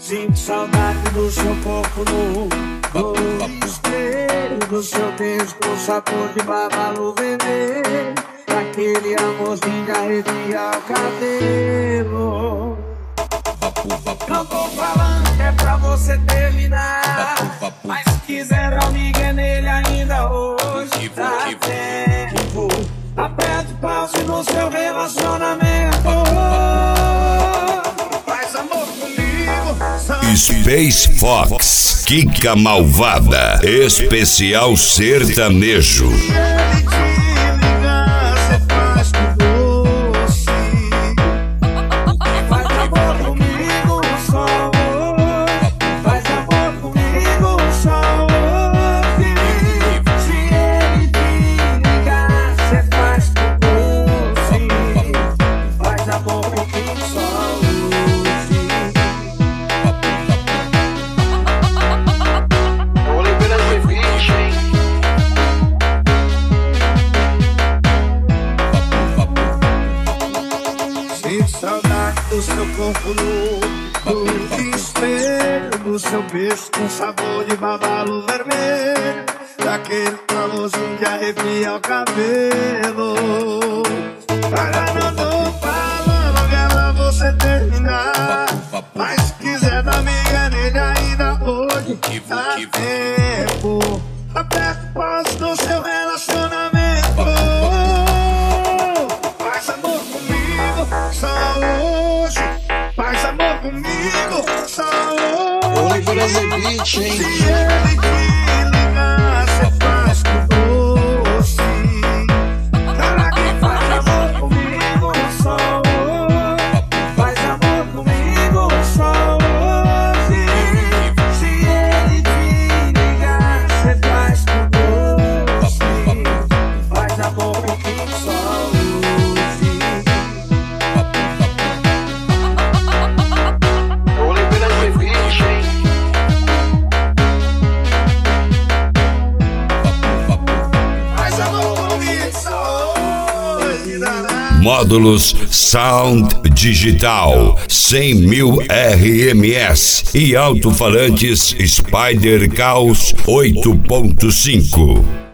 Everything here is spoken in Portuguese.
Sinto saudade do seu corpo nu, do espelho do seu beijo com sabor de babalu vermelho, daquele amorzinho de arrepiar o cabelo. Não tô falando que é pra você terminar, mas se quiser dar amiga nele ainda hoje dá tempo. Aperte pause no seu relacionamento. Faz amor comigo. Space Fox, Kika Malvada, especial sertanejo. Saudade do seu corpo nu, do espelho do seu beijo com sabor de babalu vermelho, daquele calorzinho de arrepia o cabelo. Agora não tô falando que é pra você terminar, mas se quiser dar amiga nele ainda hoje dá tempo. Aperta o passo no seu relacionamento. Só hoje, faz amor comigo, só hoje. Se ele te ligar, cê faz com doce. Caraca, faz amor comigo, só hoje. Faz amor comigo, só hoje. Se ele te ligar, cê faz com doce. Faz amor comigo, só hoje. Módulos Sound Digital 100.000 RMS e alto-falantes Spider Caos 8.5.